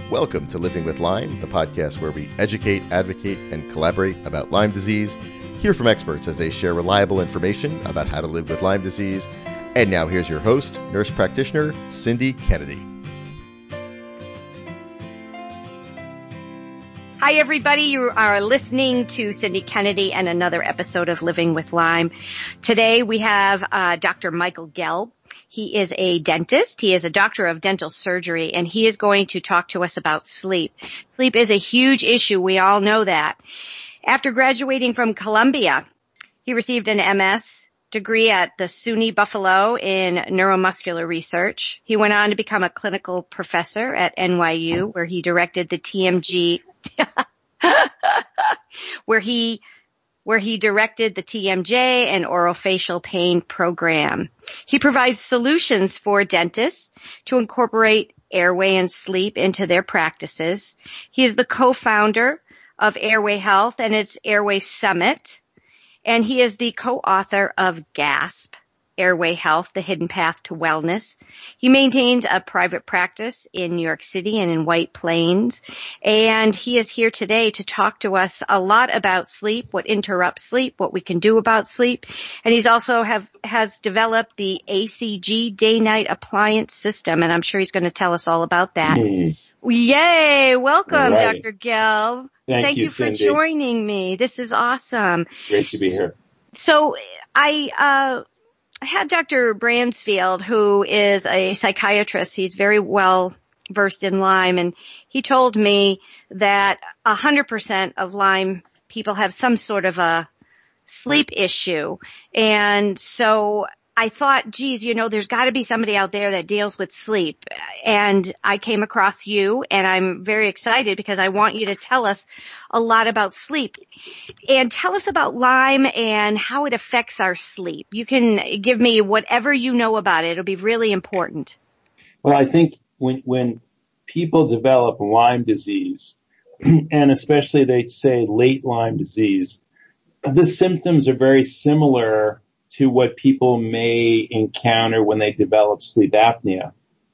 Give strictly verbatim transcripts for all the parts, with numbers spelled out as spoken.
Welcome to Living with Lyme, the podcast where we educate, advocate, and collaborate about Lyme disease. Hear from experts as they share reliable information about how to live with Lyme disease. And now here's your host, nurse practitioner, Cindy Kennedy. Hi, everybody. You are listening to Cindy Kennedy and another episode of Living with Lyme. Today we have uh, Doctor Michael Gelb. He is a dentist. He is a doctor of dental surgery, and he is going to talk to us about sleep. Sleep is a huge issue. We all know that. After graduating from Columbia, he received an M S degree at the SUNY Buffalo in neuromuscular research. He went on to become a clinical professor at N Y U, where he directed the T M G, where he where he directed the T M J and orofacial pain program. He provides solutions for dentists to incorporate airway and sleep into their practices. He is the co-founder of Airway Health and its Airway Summit, and he is the co-author of GASP, Airway Health, The Hidden Path to Wellness. He maintains a private practice in New York City and in White Plains, and he is here today to talk to us a lot about sleep, what interrupts sleep, what we can do about sleep, and he's also have has developed the A C G Day-Night Appliance System, and I'm sure he's going to tell us all about that. Mm. Yay! Welcome, right. Doctor Gelb. Thank, Thank you, you for Cindy. joining me. This is awesome. Great to be here. So I uh I had Doctor Bransfield, who is a psychiatrist. He's very well versed in Lyme, and he told me that one hundred percent of Lyme people have some sort of a sleep issue. And so I thought, geez, you know, there's got to be somebody out there that deals with sleep. And I came across you, and I'm very excited because I want you to tell us a lot about sleep. And tell us about Lyme and how it affects our sleep. You can give me whatever you know about it. It'll be really important. Well, I think when when people develop Lyme disease, and especially they say late Lyme disease, the symptoms are very similar to what people may encounter when they develop sleep apnea.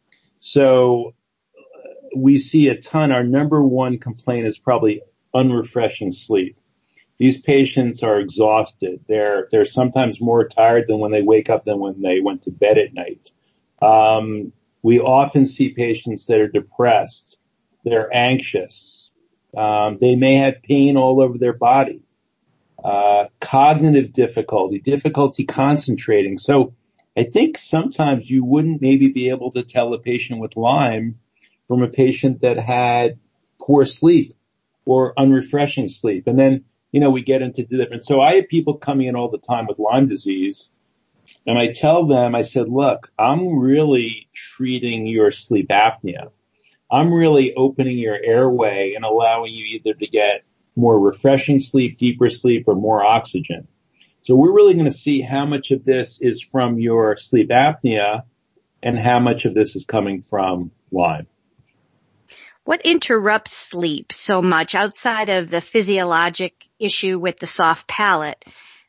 So we see a ton. Our number one complaint is probably unrefreshing sleep. These patients are exhausted. They're they're sometimes more tired than when they wake up than when they went to bed at night. Um, we often see patients that are depressed. They're anxious. Um, they may have pain all over their body. Uh, cognitive difficulty, difficulty concentrating. So I think sometimes you wouldn't maybe be able to tell a patient with Lyme from a patient that had poor sleep or unrefreshing sleep. And then, you know, we get into the different. So I have people coming in all the time with Lyme disease, and I tell them, I said, look, I'm really treating your sleep apnea. I'm really opening your airway and allowing you either to get more refreshing sleep, deeper sleep, or more oxygen. So we're really going to see how much of this is from your sleep apnea and how much of this is coming from Lyme. What interrupts sleep so much outside of the physiologic issue with the soft palate?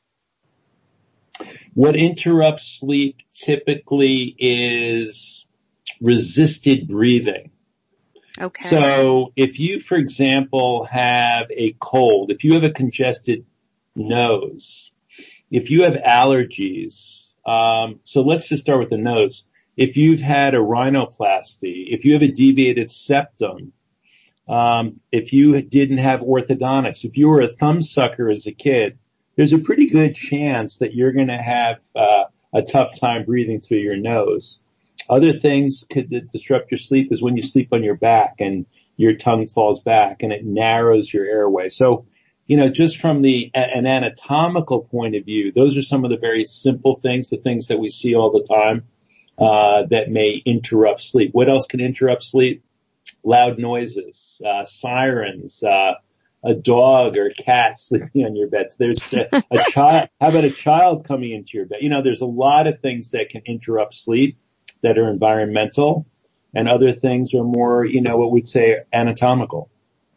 What interrupts sleep typically is resisted breathing. Okay. So if you, for example, have a cold, if you have a congested nose, if you have allergies, um, so let's just start with the nose. If you've had a rhinoplasty, if you have a deviated septum, um, if you didn't have orthodontics, if you were a thumb sucker as a kid, there's a pretty good chance that you're going to have uh, a tough time breathing through your nose. Other things could disrupt your sleep is when you sleep on your back and your tongue falls back and it narrows your airway. So, you know, just from the an anatomical point of view, those are some of the very simple things, the things that we see all the time uh, that may interrupt sleep. What else can interrupt sleep? Loud noises, uh, sirens, uh, a dog or a cat sleeping on your bed. There's a, a child. How about a child coming into your bed? You know, there's a lot of things that can interrupt sleep that are environmental, and other things are more, you know, what we'd say anatomical.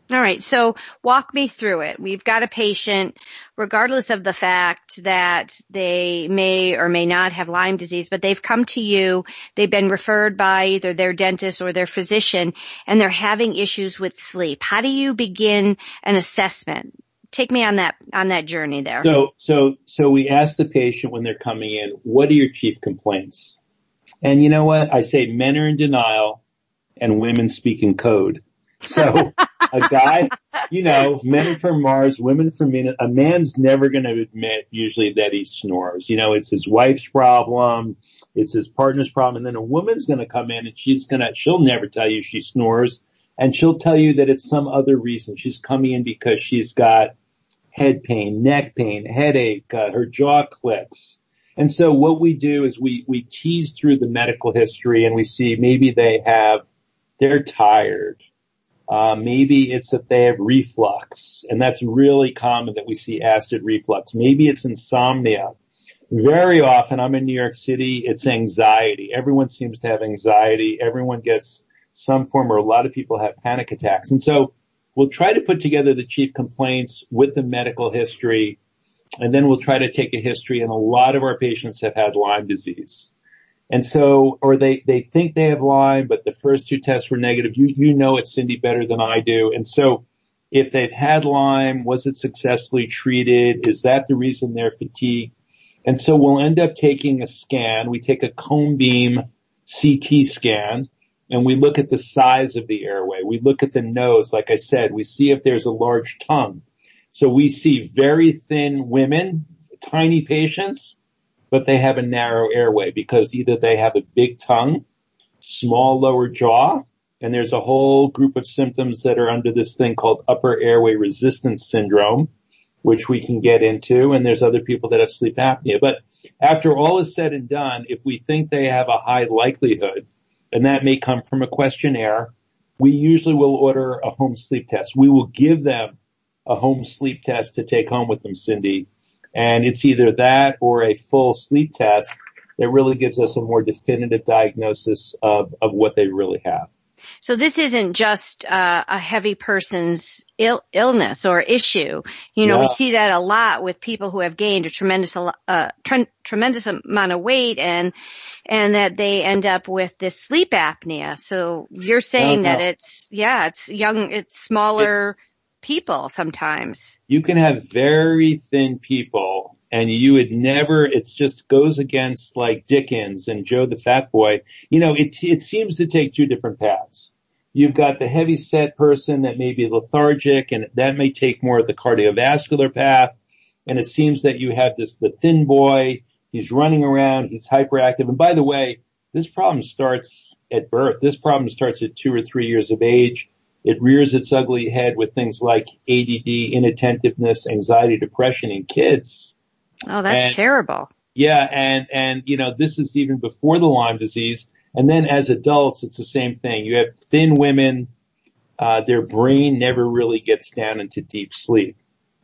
All right. So walk me through it. We've got a patient, regardless of the fact that they may or may not have Lyme disease, but they've come to you. They've been referred by either their dentist or their physician, and they're having issues with sleep. How do you begin an assessment? Take me on that, on that journey there. So, so, so we ask the patient when they're coming in, what are your chief complaints? And you know what? I say men are in denial and women speak in code. So a guy, you know, men are from Mars, women from Venus. A man's never going to admit usually that he snores. You know, it's his wife's problem. It's his partner's problem. And then a woman's going to come in and she's going to, she'll never tell you she snores. And she'll tell you that it's some other reason. She's coming in because she's got head pain, neck pain, headache, uh, her jaw clicks. And so what we do is we, we tease through the medical history and we see maybe they have, they're tired. Uh, maybe it's that they have reflux, and that's really common that we see acid reflux. Maybe it's insomnia. Very often, I'm in New York City, it's anxiety. Everyone seems to have anxiety. Everyone gets some form, or a lot of people have panic attacks. And so we'll try to put together the chief complaints with the medical history, and then we'll try to take a history, and a lot of our patients have had Lyme disease. And so, or they, they think they have Lyme, but the first two tests were negative. You, you know it, Cindy, better than I do. And so if they've had Lyme, was it successfully treated? Is that the reason they're fatigued? And so we'll end up taking a scan. We take a cone beam C T scan and we look at the size of the airway. We look at the nose. Like I said, we see if there's a large tongue. So we see very thin women, tiny patients, but they have a narrow airway because either they have a big tongue, small lower jaw, and there's a whole group of symptoms that are under this thing called upper airway resistance syndrome, which we can get into, and there's other people that have sleep apnea. But after all is said and done, if we think they have a high likelihood, and that may come from a questionnaire, we usually will order a home sleep test. We will give them a home sleep test to take home with them, Cindy. And it's either that or a full sleep test that really gives us a more definitive diagnosis of, of what they really have. So this isn't just uh, a heavy person's Ill, illness or issue. You know, yeah. We see that a lot with people who have gained a tremendous, uh, tre- tremendous amount of weight and, and that they end up with this sleep apnea. So you're saying that it's, yeah, it's young, it's smaller it, people sometimes. You can have very thin people and you would never, it just goes against like Dickens and Joe the Fat Boy. You know, it, it seems to take two different paths. You've got the heavy set person that may be lethargic and that may take more of the cardiovascular path. And it seems that you have this, the thin boy, he's running around, he's hyperactive. And by the way, this problem starts at birth. This problem starts at two or three years of age. It rears its ugly head with things like A D D, inattentiveness, anxiety, depression in kids. Oh, that's and, terrible. Yeah. And, and, you know, this is even before the Lyme disease. And then as adults, it's the same thing. You have thin women, uh, their brain never really gets down into deep sleep.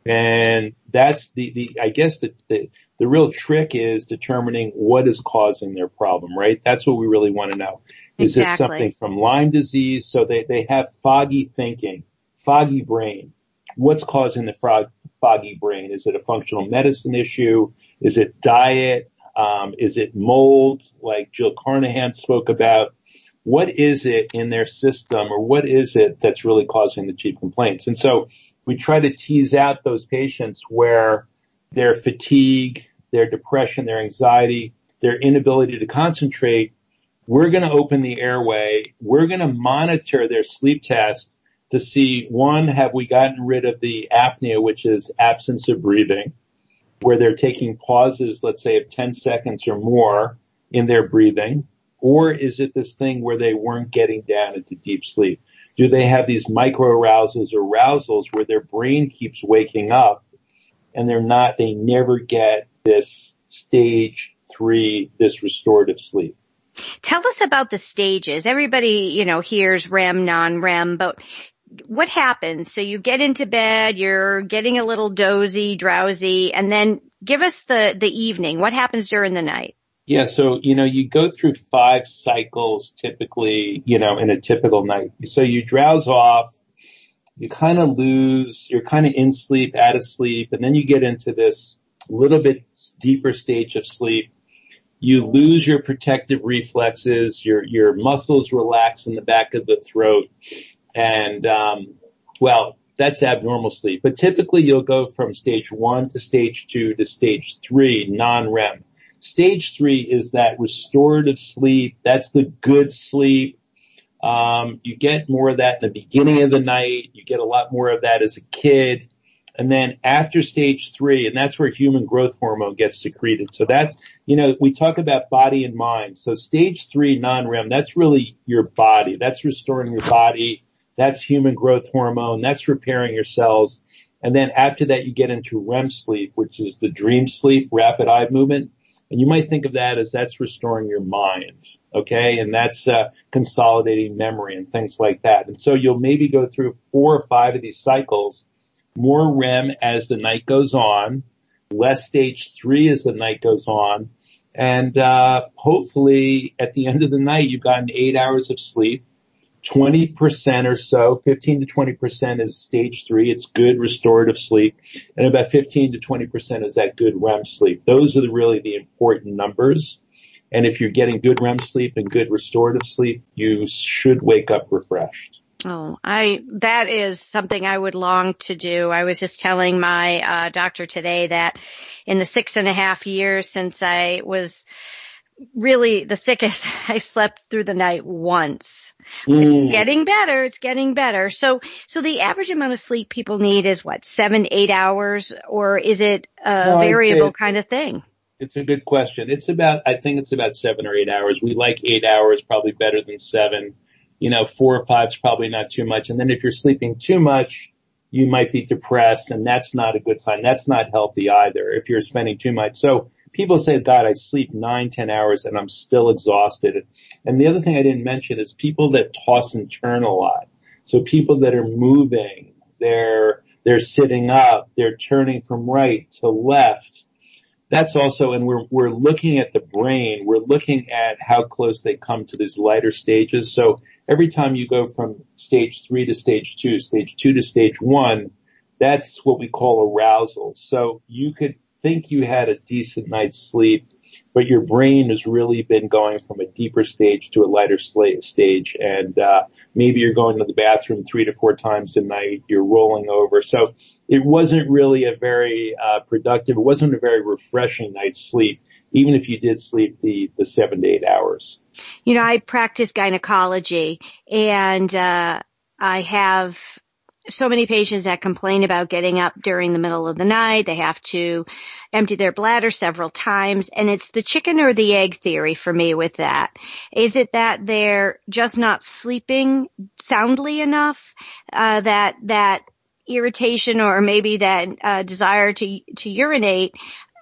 And that's the, the, I guess the, the, the real trick is determining what is causing their problem, right? That's what we really want to know. Is exactly. this something from Lyme disease? So they, they have foggy thinking, foggy brain. What's causing the frog, foggy brain? Is it a functional medicine issue? Is it diet? Um, is it mold, like Jill Carnahan spoke about? What is it in their system, or what is it that's really causing the chief complaints? And so we try to tease out those patients where their fatigue, their depression, their anxiety, their inability to concentrate. We're going to open the airway. We're going to monitor their sleep test to see, one, have we gotten rid of the apnea, which is absence of breathing, where they're taking pauses, let's say of ten seconds or more in their breathing? Or is it this thing where they weren't getting down into deep sleep? Do they have these micro arousals or arousals where their brain keeps waking up and they're not, they never get this stage three, this restorative sleep? Tell us about the stages. Everybody, you know, hears R E M, non-R E M, but what happens? So you get into bed, you're getting a little dozy, drowsy, and then give us the, the evening. What happens during the night? Yeah. So, you know, you go through five cycles typically, you know, in a typical night. So you drowse off, you kind of lose, you're kind of in sleep, out of sleep, and then you get into this little bit deeper stage of sleep. You lose your protective reflexes, your, your muscles relax in the back of the throat, and, um, well, that's abnormal sleep. But typically you'll go from stage one to stage two to stage three, non-R E M. Stage three is that restorative sleep. That's the good sleep. Um, you get more of that in the beginning of the night. You get a lot more of that as a kid. And then after stage three, and that's where human growth hormone gets secreted. So that's, you know, we talk about body and mind. So stage three, non-R E M, that's really your body. That's restoring your body. That's human growth hormone. That's repairing your cells. And then after that, you get into R E M sleep, which is the dream sleep, rapid eye movement. And you might think of that as that's restoring your mind. Okay. And that's, uh, consolidating memory and things like that. And so you'll maybe go through four or five of these cycles, more R E M as the night goes on, less stage three as the night goes on. And, uh, hopefully at the end of the night, you've gotten eight hours of sleep. twenty percent or so, fifteen to twenty percent is stage three. It's good restorative sleep. And about fifteen to twenty percent is that good R E M sleep. Those are the, really the important numbers. And if you're getting good R E M sleep and good restorative sleep, you should wake up refreshed. Oh, I, that is something I would long to do. I was just telling my uh, doctor today that in the six and a half years since I was really the sickest, I've slept through the night once. Mm. It's getting better. It's getting better. So, so the average amount of sleep people need is what, seven, eight hours, or is it a no, variable kind of thing? It's a good question. It's about, I think it's about seven or eight hours. We like eight hours, probably better than seven. You know, four or five is probably not too much. And then if you're sleeping too much, you might be depressed, and that's not a good sign. That's not healthy either if you're spending too much. So people say, God, I sleep nine, ten hours and I'm still exhausted. And the other thing I didn't mention is people that toss and turn a lot. So people that are moving, they're, they're sitting up, they're turning from right to left. That's also, and we're, we're looking at the brain. We're looking at how close they come to these lighter stages. So every time you go from stage three to stage two, stage two to stage one, that's what we call arousal. So you could think you had a decent night's sleep, but your brain has really been going from a deeper stage to a lighter stage. And, uh, maybe you're going to the bathroom three to four times a night. You're rolling over. So it wasn't really a very, uh, productive, it wasn't a very refreshing night's sleep, even if you did sleep the, the seven to eight hours. You know, I practice gynecology, and, uh, I have so many patients that complain about getting up during the middle of the night. They have to empty their bladder several times. And it's the chicken or the egg theory for me with that. Is it that they're just not sleeping soundly enough, uh, that, that irritation or maybe that, uh, desire to, to urinate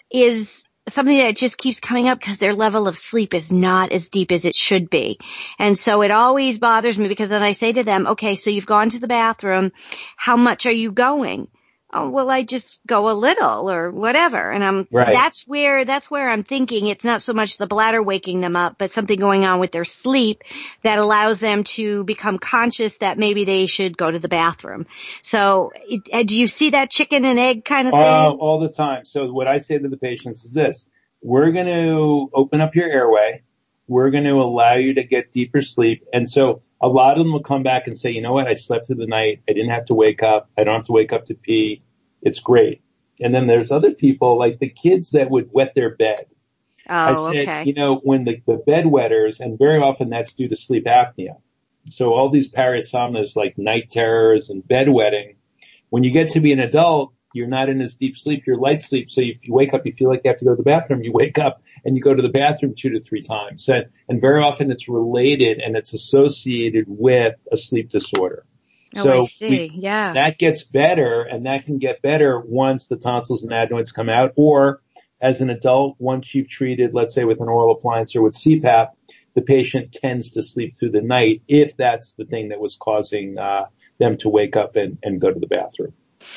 is something that just keeps coming up because their level of sleep is not as deep as it should be. And so it always bothers me because then I say to them, okay, so you've gone to the bathroom. How much are you going? Oh, well, I just go a little or whatever. And I'm, right. that's where, that's where I'm thinking it's not so much the bladder waking them up, but something going on with their sleep that allows them to become conscious that maybe they should go to the bathroom. So it, do you see that chicken and egg kind of thing? Uh, all the time. So what I say to the patients is this: we're going to open up your airway. We're going to allow you to get deeper sleep. And so a lot of them will come back and say, you know what? I slept through the night. I didn't have to wake up. I don't have to wake up to pee. It's great. And then there's other people like the kids that would wet their bed. Oh, I said, okay. you know, when the, the bedwetters, and very often that's due to sleep apnea. So all these parasomnias like night terrors and bedwetting, when you get to be an adult, you're not in as deep sleep, you're light sleep. So if you wake up, you feel like you have to go to the bathroom, you wake up and you go to the bathroom two to three times. And, and very often it's related and it's associated with a sleep disorder. Oh, so I see. We, yeah. that gets better, and that can get better once the tonsils and adenoids come out, or as an adult, once you've treated, let's say with an oral appliance or with C PAP, the patient tends to sleep through the night if that's the thing that was causing uh, them to wake up and, and go to the bathroom.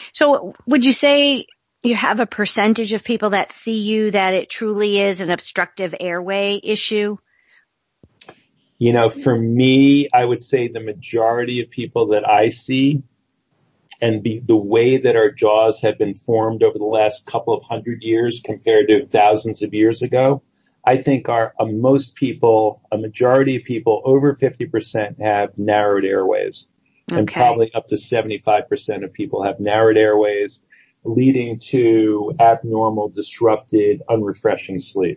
So would you say you have a percentage of people that see you that it truly is an obstructive airway issue? You know, for me, I would say the majority of people that I see and the, the way that our jaws have been formed over the last couple of hundred years compared to thousands of years ago, I think our uh, most people, a majority of people, over fifty percent have narrowed airways. Okay. And probably up to seventy-five percent of people have narrowed airways, leading to abnormal, disrupted, unrefreshing sleep.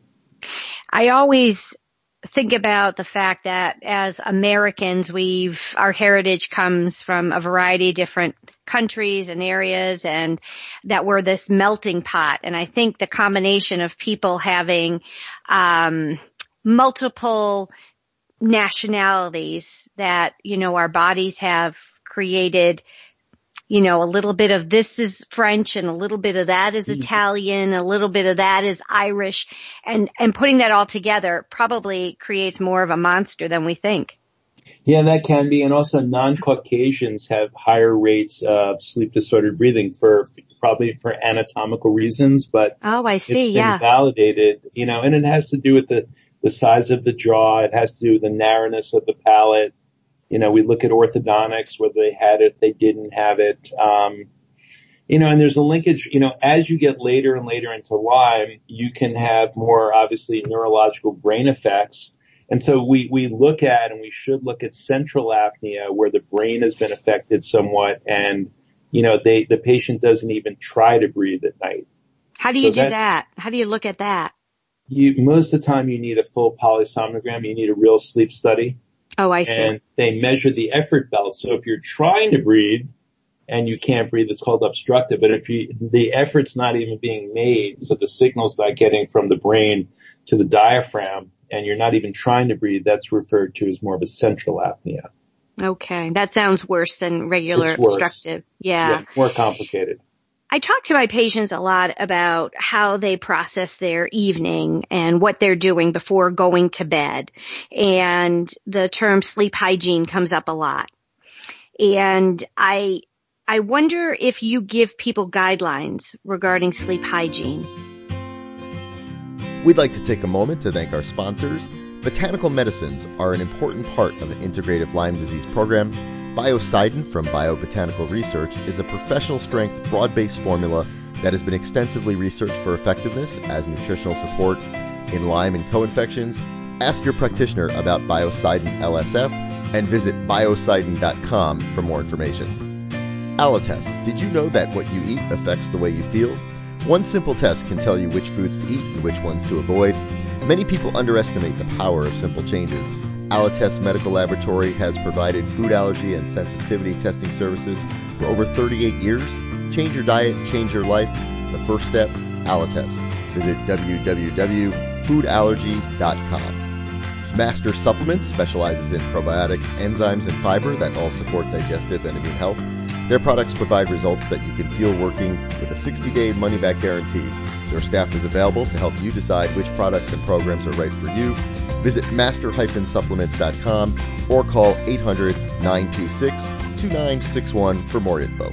I always think about the fact that as Americans, we've, our heritage comes from a variety of different countries and areas, and that we're this melting pot. And I think the combination of people having, um, multiple nationalities that, you know, our bodies have created, you know, a little bit of this is French and a little bit of that is Italian, a little bit of that is Irish, and, and putting that all together probably creates more of a monster than we think. Yeah, that can be. And also non-Caucasians have higher rates of sleep disordered breathing for probably for anatomical reasons, but oh, I see. It's been yeah. validated, you know, and it has to do with the, the size of the jaw. It has to do with the narrowness of the palate. You know, we look at orthodontics, whether they had it, they didn't have it. Um, you know, and there's a linkage, you know, as you get later and later into Lyme, you can have more obviously neurological brain effects. And so we, we look at, and we should look at central apnea where the brain has been affected somewhat. And, you know, they, the patient doesn't even try to breathe at night. How do you so do that? How do you look at that? You, most of the time you need a full polysomnogram. You need a real sleep study. Oh, I see. And they measure the effort belt. So if you're trying to breathe and you can't breathe, it's called obstructive. But if you, the effort's not even being made, so the signal's not getting from the brain to the diaphragm, and you're not even trying to breathe, that's referred to as more of a central apnea. Okay. That sounds worse than regular obstructive. Yeah. yeah. More complicated. I talk to my patients a lot about how they process their evening and what they're doing before going to bed. And the term sleep hygiene comes up a lot. And I, I wonder if you give people guidelines regarding sleep hygiene. We'd like to take a moment to thank our sponsors. Botanical medicines are an important part of an integrative Lyme disease program. Biocidin from Biobotanical Research is a professional-strength, broad-based formula that has been extensively researched for effectiveness as nutritional support in Lyme and co-infections. Ask your practitioner about Biocidin L S F and visit biocidin dot com for more information. Allotest. Did you know that what you eat affects the way you feel? One simple test can tell you which foods to eat and which ones to avoid. Many people underestimate the power of simple changes. Allotest Medical Laboratory has provided food allergy and sensitivity testing services for over thirty-eight years. Change your diet, change your life. The first step, Allotest. Visit w w w dot food allergy dot com. Master Supplements specializes in probiotics, enzymes, and fiber that all support digestive and immune health. Their products provide results that you can feel working with a sixty-day money-back guarantee. Their staff is available to help you decide which products and programs are right for you. Visit master supplements dot com or call eight hundred, nine two six, two nine six one for more info.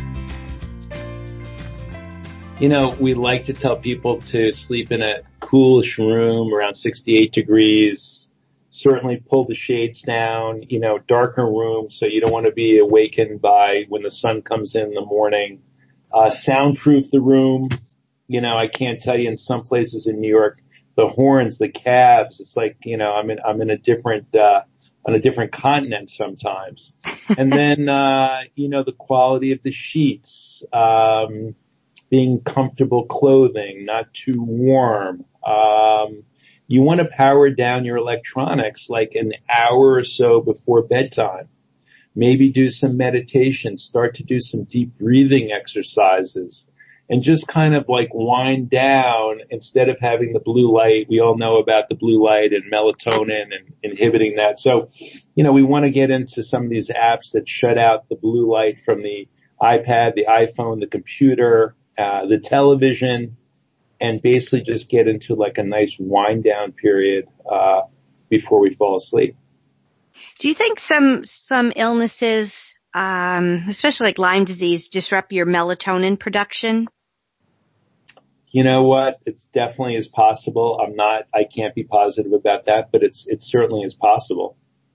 You know, we like to tell people to sleep in a coolish room around sixty-eight degrees. Certainly pull the shades down, you know, darker room so you don't want to be awakened by when the sun comes in in the morning. Uh, soundproof the room. You know, I can't tell you in some places in New York, the horns, the cabs, it's like, you know, I'm in, I'm in a different, uh, on a different continent sometimes. And then, uh, you know, the quality of the sheets, um, being comfortable clothing, not too warm. Um, you want to power down your electronics like an hour or so before bedtime. Maybe do some meditation, start to do some deep breathing exercises. And just kind of like wind down instead of having the blue light. We all know about the blue light and melatonin and inhibiting that. So, you know, we want to get into some of these apps that shut out the blue light from the iPad, the iPhone, the computer, uh, the television, and basically just get into like a nice wind down period, uh, before we fall asleep. Do you think some, some illnesses, um, especially like Lyme disease, disrupt your melatonin production? You know what? It's definitely is possible. I'm not, I can't be positive about that, but it's, it certainly is possible.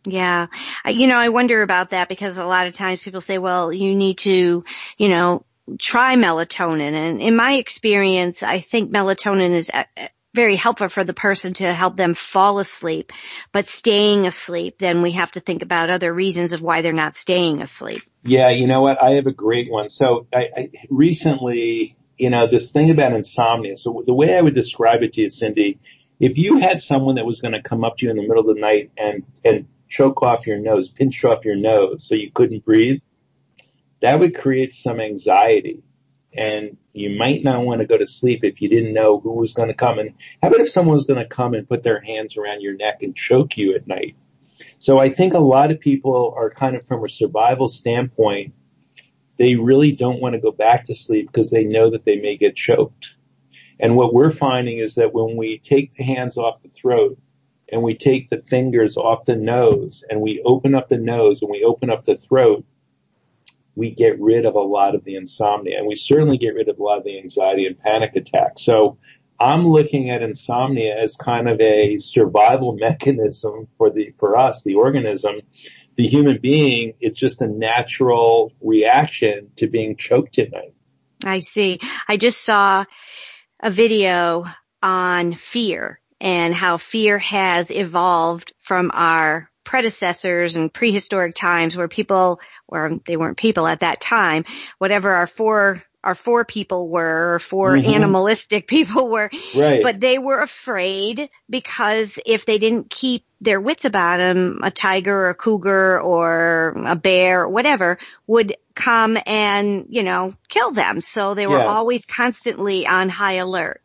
Yeah. You know, I wonder about that because a lot of times people say, well, you need to, you know, try melatonin. And in my experience, I think melatonin is very helpful for the person to help them fall asleep. But staying asleep, then we have to think about other reasons of why they're not staying asleep. Yeah, you know what? I have a great one. So I, I recently, you know, this thing about insomnia. So the way I would describe it to you, Cindy, if you had someone that was going to come up to you in the middle of the night and, and choke off your nose, pinch off your nose so you couldn't breathe, that would create some anxiety. And you might not want to go to sleep if you didn't know who was going to come. And how about if someone was going to come and put their hands around your neck and choke you at night? So I think a lot of people are kind of from a survival standpoint, they really don't want to go back to sleep because they know that they may get choked. And what we're finding is that when we take the hands off the throat and we take the fingers off the nose and we open up the nose and we open up the throat, we get rid of a lot of the insomnia, and we certainly get rid of a lot of the anxiety and panic attacks. So I'm looking at insomnia as kind of a survival mechanism for the, for us, the organism, the human being. It's just a natural reaction to being choked at night. I see. I just saw a video on fear and how fear has evolved from our predecessors and prehistoric times where people, or they weren't people at that time, whatever our fore, our fore people were, or four mm-hmm. animalistic people were, right. But they were afraid because if they didn't keep their wits about them, a tiger or a cougar or a bear or whatever would come and, you know, kill them. So they were yes. always constantly on high alert.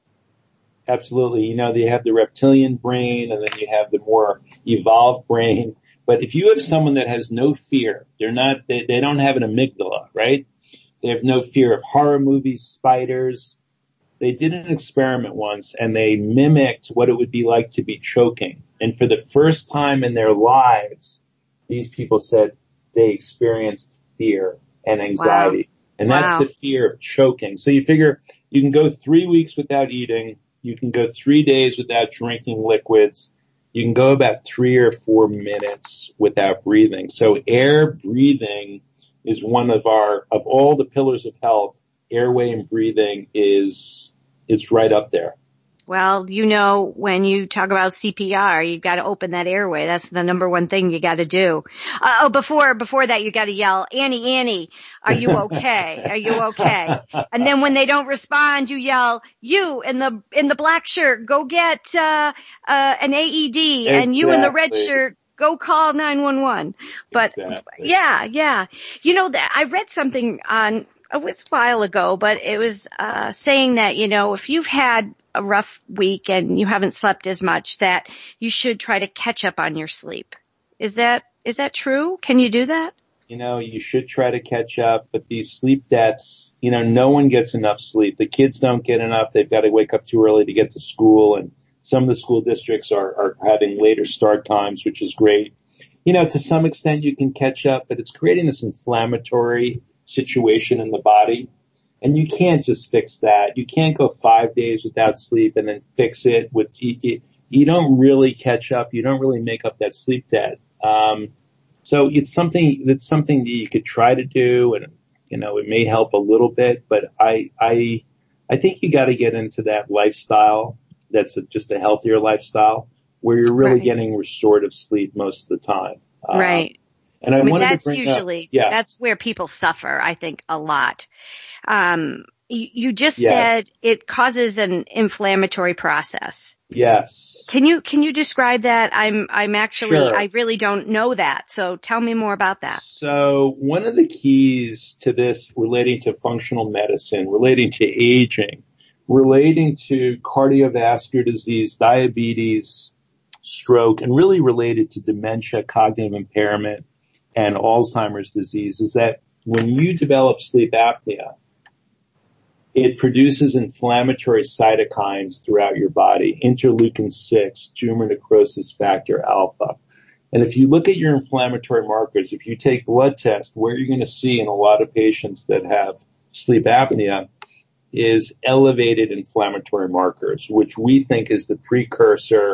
Absolutely. You know, they have the reptilian brain and then you have the more evolved brain. But if you have someone that has no fear, they're not, they, they don't have an amygdala, right? They have no fear of horror movies, spiders. They did an experiment once and they mimicked what it would be like to be choking. And for the first time in their lives, these people said they experienced fear and anxiety. Wow. And that's wow. the fear of choking. So you figure you can go three weeks without eating. You can go three days without drinking liquids. You can go about three or four minutes without breathing. So air breathing is one of our, of all the pillars of health, airway and breathing is, is right up there. Well, you know, when you talk about C P R, you've got to open that airway. That's the number one thing you got to do. Uh, oh, before, before that, you got to yell, Annie, Annie, are you okay? Are you okay? And then when they don't respond, you yell, you in the, in the black shirt, go get, uh, uh, an A E D exactly. And you in the red shirt, go call nine one one. But exactly. yeah, yeah. You know, that I read something on, it was a while ago, but it was, uh, saying that, you know, if you've had a rough week and you haven't slept as much, that you should try to catch up on your sleep. Is that, is that true? Can you do that? You know, you should try to catch up, but these sleep debts, you know, no one gets enough sleep. The kids don't get enough. They've got to wake up too early to get to school. And some of the school districts are, are having later start times, which is great. You know, to some extent you can catch up, but it's creating this inflammatory situation in the body. And you can't just fix that. You can't go five days without sleep and then fix it with, you, you don't really catch up. You don't really make up that sleep debt. Um, so it's something, that's something that you could try to do. And, you know, it may help a little bit, but I, I, I think you got to get into that lifestyle. That's a, just a healthier lifestyle where you're really right. getting restorative sleep most of the time. Um, right. And I, I mean, wanted that's to bring usually, up, yeah. that's where people suffer, I think, a lot. Um, you, you just yes. said it causes an inflammatory process. Yes. Can you, can you describe that? I'm, I'm actually, sure. I really don't know that. So tell me more about that. So one of the keys to this relating to functional medicine, relating to aging, relating to cardiovascular disease, diabetes, stroke, and really related to dementia, cognitive impairment, and Alzheimer's disease is that when you develop sleep apnea, it produces inflammatory cytokines throughout your body, interleukin six, tumor necrosis factor alpha. And if you look at your inflammatory markers, if you take blood tests, where you're going to see in a lot of patients that have sleep apnea is elevated inflammatory markers, which we think is the precursor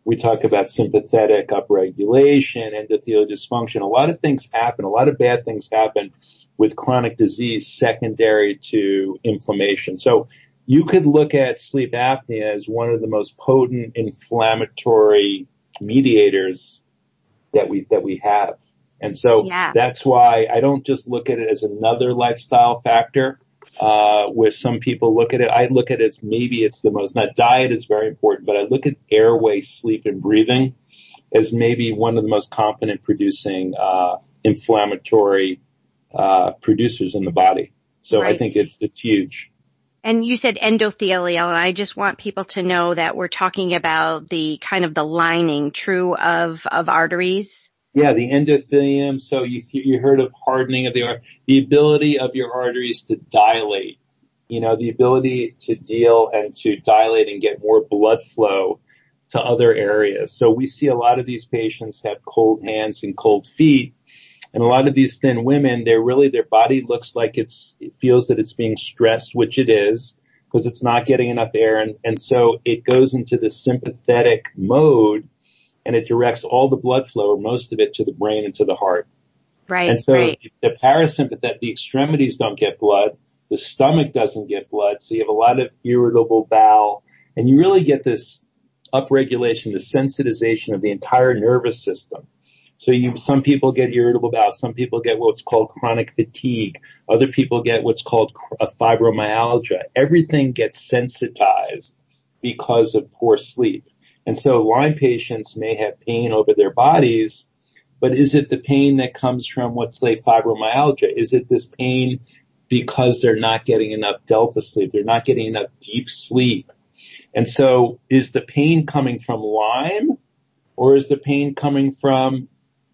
We talk about sympathetic upregulation, endothelial dysfunction. A lot of things happen. A lot of bad things happen with chronic disease secondary to inflammation. So you could look at sleep apnea as one of the most potent inflammatory mediators that we, that we have. And so yeah. that's why I don't just look at it as another lifestyle factor, uh, where some people look at it. I look at it as maybe it's the most, now diet is very important, but I look at airway, sleep, and breathing as maybe one of the most competent producing, uh, inflammatory, uh, producers in the body. So right. I think it's, it's huge. And you said endothelial, and I just want people to know that we're talking about the kind of the lining, true, of, of arteries. Yeah, the endothelium. So you you heard of hardening of the the ability of your arteries to dilate. You know, the ability to deal and to dilate and get more blood flow to other areas. So we see a lot of these patients have cold hands and cold feet, and a lot of these thin women, they're really their body looks like it's it feels that it's being stressed, which it is, because it's not getting enough air, and and so it goes into the sympathetic mode. And it directs all the blood flow, most of it, to the brain and to the heart. Right. And so right. the parasympathetic, the extremities don't get blood, the stomach doesn't get blood, so you have a lot of irritable bowel, and you really get this upregulation, the sensitization of the entire nervous system. So you, some people get irritable bowel, some people get what's called chronic fatigue, other people get what's called a fibromyalgia. Everything gets sensitized because of poor sleep. And so Lyme patients may have pain over their bodies, but is it the pain that comes from what's like fibromyalgia? Is it this pain because they're not getting enough delta sleep? They're not getting enough deep sleep. And so is the pain coming from Lyme, or is the pain coming from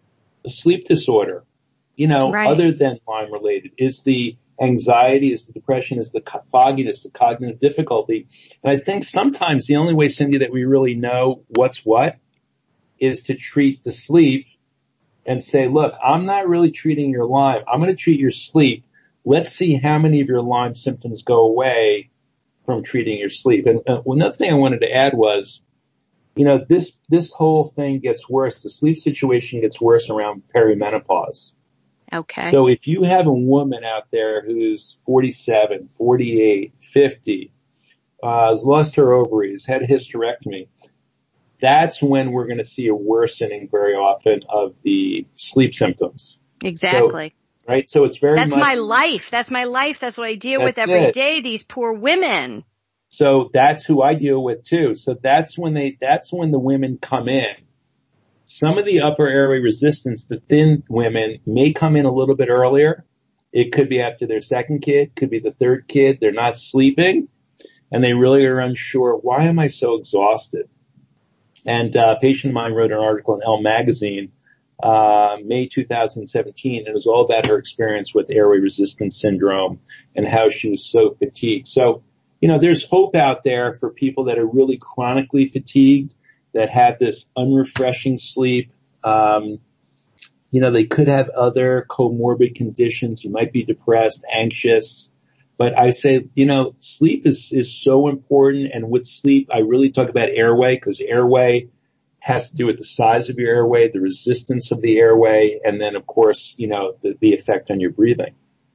a sleep disorder? You know, right. other than Lyme related, is the anxiety, is the depression, is the fogginess, the cognitive difficulty. And I think sometimes the only way, Cindy, that we really know what's what is to treat the sleep and say, look, I'm not really treating your Lyme. I'm going to treat your sleep. Let's see how many of your Lyme symptoms go away from treating your sleep. And uh, another thing I wanted to add was, you know, this, this whole thing gets worse. The sleep situation gets worse around perimenopause. Okay. So if you have a woman out there who's forty-seven, forty-eight, fifty, uh, has lost her ovaries, had a hysterectomy, that's when we're going to see a worsening very often of the sleep symptoms. Exactly. So, right? So it's very That's much. my life. That's my life. That's what I deal with every it. day, these poor women. So that's who I deal with too. So that's when they, that's when the women come in. Some of the upper airway resistance, the thin women, may come in a little bit earlier. It could be after their second kid, could be the third kid. They're not sleeping, and they really are unsure, why am I so exhausted? And uh, a patient of mine wrote an article in Elle magazine, uh, May two thousand seventeen, and it was all about her experience with airway resistance syndrome and how she was so fatigued. So, you know, there's hope out there for people that are really chronically fatigued, that have this unrefreshing sleep. Um, you know, they could have other comorbid conditions. You might be depressed, anxious. But I say, you know, sleep is, is so important. And with sleep, I really talk about airway, because airway has to do with the size of your airway, the resistance of the airway, and then, of course, you know, the, the effect on your breathing.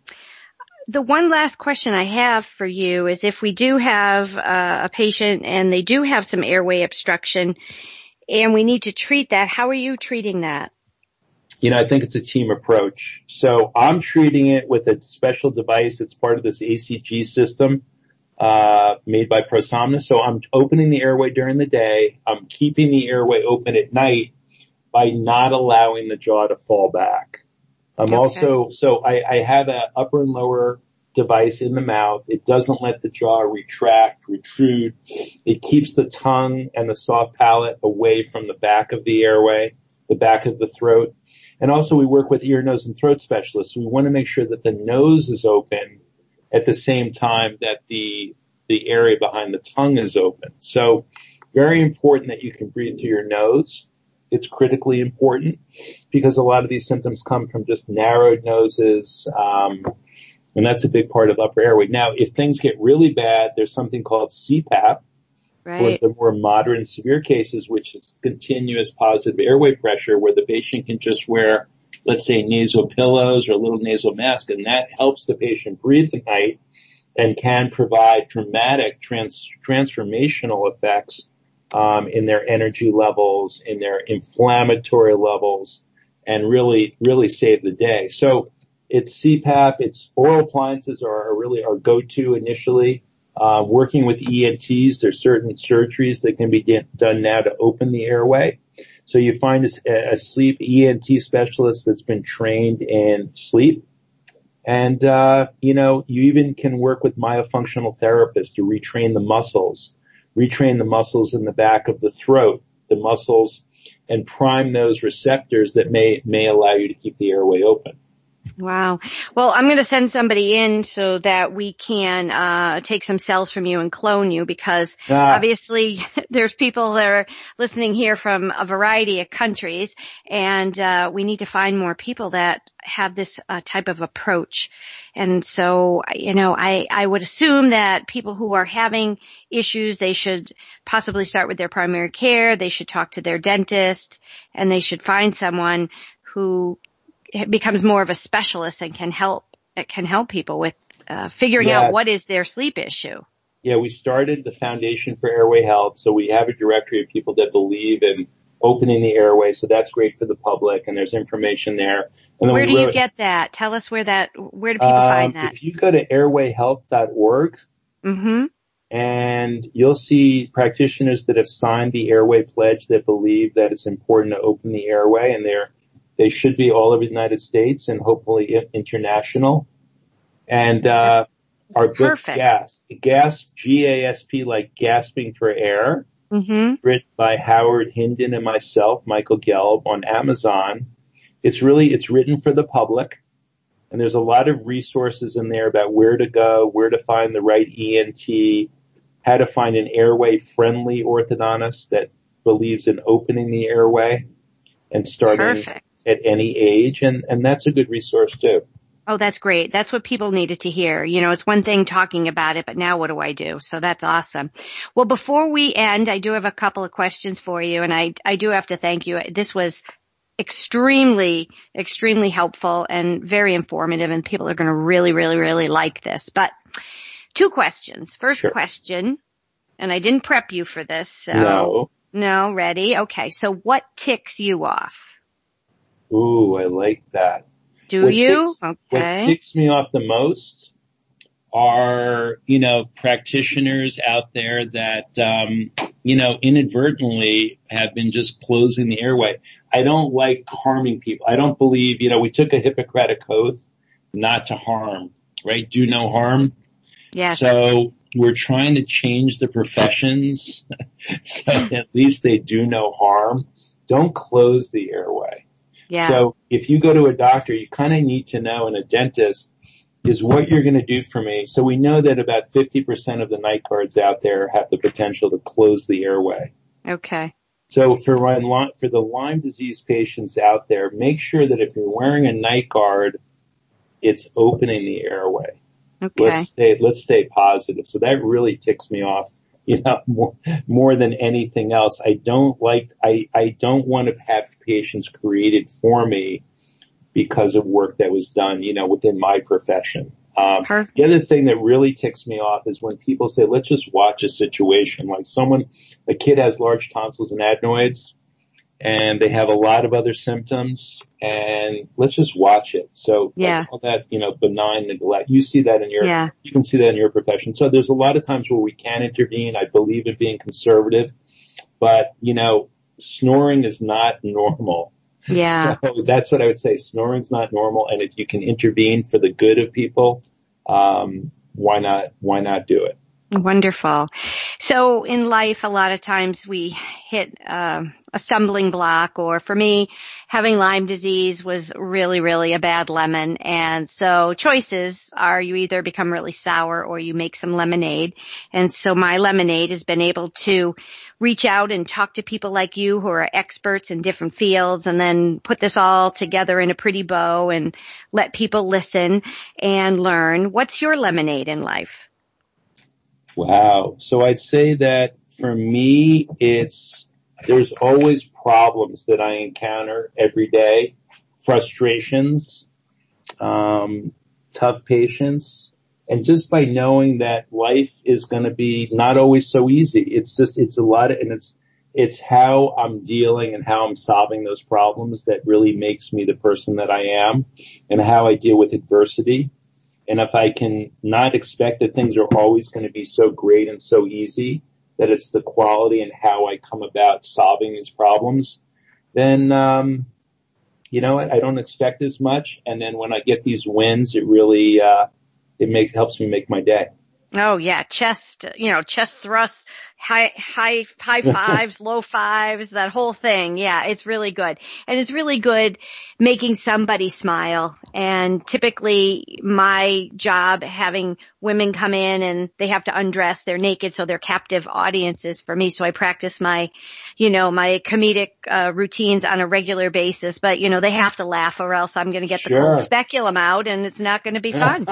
The one last question I have for you is, if we do have uh, a patient and they do have some airway obstruction and we need to treat that, how are you treating that? You know, I think it's a team approach. So I'm treating it with a special device. It's part of this A C G system uh made by ProSomnus. So I'm opening the airway during the day. I'm keeping the airway open at night by not allowing the jaw to fall back. I'm okay. also, so I, I have an upper and lower device in the mouth. It doesn't let the jaw retract, retrude. It keeps the tongue and the soft palate away from the back of the airway, the back of the throat. And also we work with ear, nose, and throat specialists. We want to make sure that the nose is open at the same time that the, the area behind the tongue is open. So very important that you can breathe through your nose. It's critically important because a lot of these symptoms come from just narrowed noses, um, and that's a big part of upper airway. Now, if things get really bad, there's something called C PAP, Right. For the more moderate and severe cases, which is continuous positive airway pressure, where the patient can just wear, let's say, nasal pillows or a little nasal mask, and that helps the patient breathe at night and can provide dramatic trans- transformational effects um, in their energy levels, in their inflammatory levels, and really, really save the day. So it's C PAP, it's oral appliances are really our go-to initially. Uh, working with E N Ts, there's certain surgeries that can be d- done now to open the airway. So you find a, a sleep E N T specialist that's been trained in sleep. And, uh, you know, you even can work with myofunctional therapists to retrain the muscles, retrain the muscles in the back of the throat, the muscles, and prime those receptors that may, may allow you to keep the airway open. Wow. Well, I'm going to send somebody in so that we can uh take some cells from you and clone you, because Ah. obviously there's people that are listening here from a variety of countries, and uh we need to find more people that have this uh, type of approach. And so, you know, I, I would assume that people who are having issues, they should possibly start with their primary care, they should talk to their dentist, and they should find someone who becomes more of a specialist and can help it can help people with uh, figuring Yes. out what is their sleep issue. Yeah, we started the Foundation for Airway Health, so we have a directory of people that believe in opening the airway, so that's great for the public, and there's information there. And then Where we do wrote, you get that? Tell us where that, where do people um, find that? If you go to airway health dot org, Mm-hmm. and you'll see practitioners that have signed the Airway Pledge that believe that it's important to open the airway, and they're They should be all over the United States and hopefully international. And uh, our book, Perfect. Gasp, Gasp, G A S P, like gasping for air, Mm-hmm. written by Howard Hinden and myself, Michael Gelb, on Amazon. It's really, it's written for the public. And there's a lot of resources in there about where to go, where to find the right E N T, how to find an airway-friendly orthodontist that believes in opening the airway and starting Perfect. at any age, and, and that's a good resource too. Oh, that's great. That's what people needed to hear. You know, it's one thing talking about it, but now what do I do? So that's awesome. Well, before we end, I do have a couple of questions for you, and I, I do have to thank you. This was extremely, extremely helpful and very informative, and people are going to really, really, really like this. But two questions. First Sure. question, and I didn't prep you for this, so. No. No, ready? Okay, so what ticks you off? Ooh, I like that. Do what you? Ticks, okay. What ticks me off the most are, you know, practitioners out there that, um, you know, inadvertently have been just closing the airway. I don't like harming people. I don't believe, you know, we took a Hippocratic oath not to harm, right? Do no harm. Yes. So we're trying to change the professions so at least they do no harm. Don't close the airway. Yeah. So if you go to a doctor, you kind of need to know, and a dentist, is what you're going to do for me. So we know that about fifty percent of the night guards out there have the potential to close the airway. Okay. So for, for the Lyme disease patients out there, make sure that if you're wearing a night guard, it's opening the airway. Okay. Let's stay, let's stay positive. So that really ticks me off, you know, more, more than anything else. I don't like, I, I don't want to have patients created for me because of work that was done, you know, within my profession. Um, Perfect. The other thing that really ticks me off is when people say, let's just watch a situation. Like someone, a kid has large tonsils and adenoids, and they have a lot of other symptoms, and let's just watch it. So Yeah. like all that, you know, benign neglect. You see that in your, Yeah. you can see that in your profession. So there's a lot of times where we can intervene. I believe in being conservative, but you know, snoring is not normal. Yeah. So that's what I would say. Snoring's not normal. And if you can intervene for the good of people, um, why not, why not do it? Wonderful. So in life, a lot of times we hit uh, a stumbling block, or for me, having Lyme disease was really, really a bad lemon. And so choices are you either become really sour or you make some lemonade. And so my lemonade has been able to reach out and talk to people like you who are experts in different fields, and then put this all together in a pretty bow and let people listen and learn. What's your lemonade in life? Wow. So I'd say that for me, it's, there's always problems that I encounter every day, frustrations, um, tough patients. And just by knowing that life is going to be not always so easy, it's just, it's a lot of, and it's, it's how I'm dealing and how I'm solving those problems that really makes me the person that I am, and how I deal with adversity. And if I can not expect that things are always going to be so great and so easy, that it's the quality and how I come about solving these problems, then, um, you know, I don't expect as much. And then when I get these wins, it really, uh, it makes, helps me make my day. Oh yeah, chest, you know, chest thrusts, high, high, high fives, low fives, that whole thing. Yeah, it's really good. And it's really good making somebody smile. And typically my job, having women come in and they have to undress, they're naked, so they're captive audiences for me. So I practice my, you know, my comedic uh, routines on a regular basis. But, you know, they have to laugh or else I'm going to get Sure. the cold speculum out and it's not going to be fun.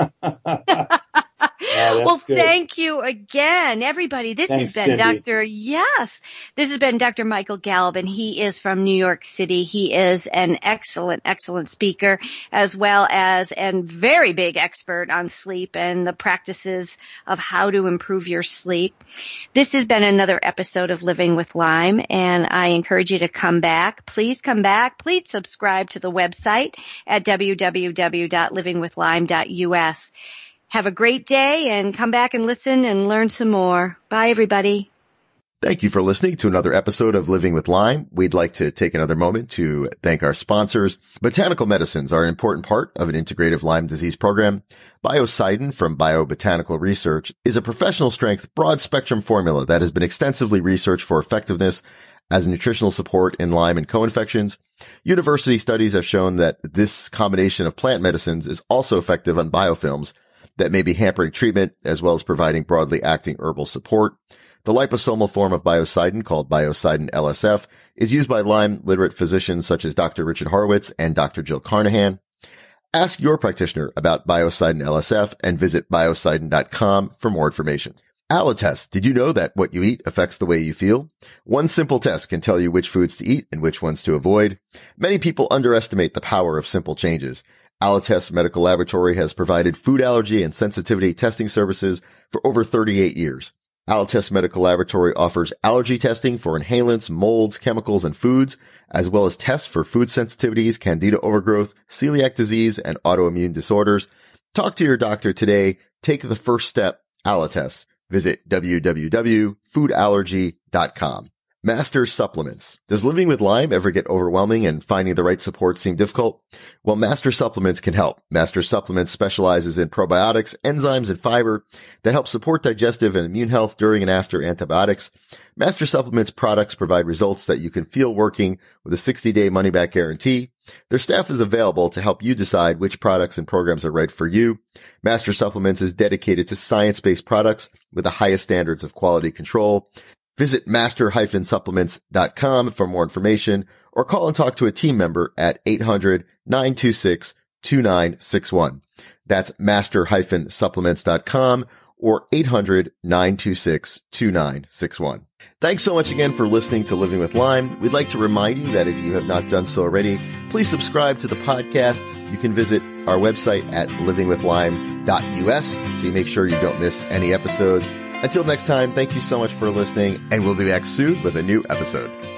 Yeah, well, good. Thank you again, everybody. This Thanks, has been Cindy. Doctor Yes, this has been Doctor Michael Galvin. He is from New York City. He is an excellent, excellent speaker, as well as a very big expert on sleep and the practices of how to improve your sleep. This has been another episode of Living with Lyme, and I encourage you to come back. Please come back. Please subscribe to the website at w w w dot living with lyme dot u s. Have a great day and come back and listen and learn some more. Bye, everybody. Thank you for listening to another episode of Living with Lyme. We'd like to take another moment to thank our sponsors. Botanical medicines are an important part of an integrative Lyme disease program. Biocidin from Biobotanical Research is a professional strength broad spectrum formula that has been extensively researched for effectiveness as nutritional support in Lyme and co-infections. University studies have shown that this combination of plant medicines is also effective on biofilms that may be hampering treatment, as well as providing broadly acting herbal support. The liposomal form of Biocidin, called Biocidin L S F, is used by Lyme literate physicians such as Doctor Richard Horowitz and Doctor Jill Carnahan. Ask your practitioner about Biocidin L S F and visit biocidin dot com for more information. Allotest. Did you know that what you eat affects the way you feel? One simple test can tell you which foods to eat and which ones to avoid. Many people underestimate the power of simple changes. Allotest Medical Laboratory has provided food allergy and sensitivity testing services for over thirty-eight years. Allotest Medical Laboratory offers allergy testing for inhalants, molds, chemicals, and foods, as well as tests for food sensitivities, candida overgrowth, celiac disease, and autoimmune disorders. Talk to your doctor today. Take the first step. Allotest. Visit w w w dot food allergy dot com. Master Supplements. Does living with Lyme ever get overwhelming and finding the right support seem difficult? Well, Master Supplements can help. Master Supplements specializes in probiotics, enzymes, and fiber that help support digestive and immune health during and after antibiotics. Master Supplements products provide results that you can feel working with a sixty-day money-back guarantee. Their staff is available to help you decide which products and programs are right for you. Master Supplements is dedicated to science-based products with the highest standards of quality control. Visit master dash supplements dot com for more information or call and talk to a team member at eight hundred, nine two six, two nine six one. That's master dash supplements dot com or eight hundred, nine two six, two nine six one. Thanks so much again for listening to Living with Lyme. We'd like to remind you that if you have not done so already, please subscribe to the podcast. You can visit our website at living with lyme dot u s so you make sure you don't miss any episodes. Until next time, thank you so much for listening, and we'll be back soon with a new episode.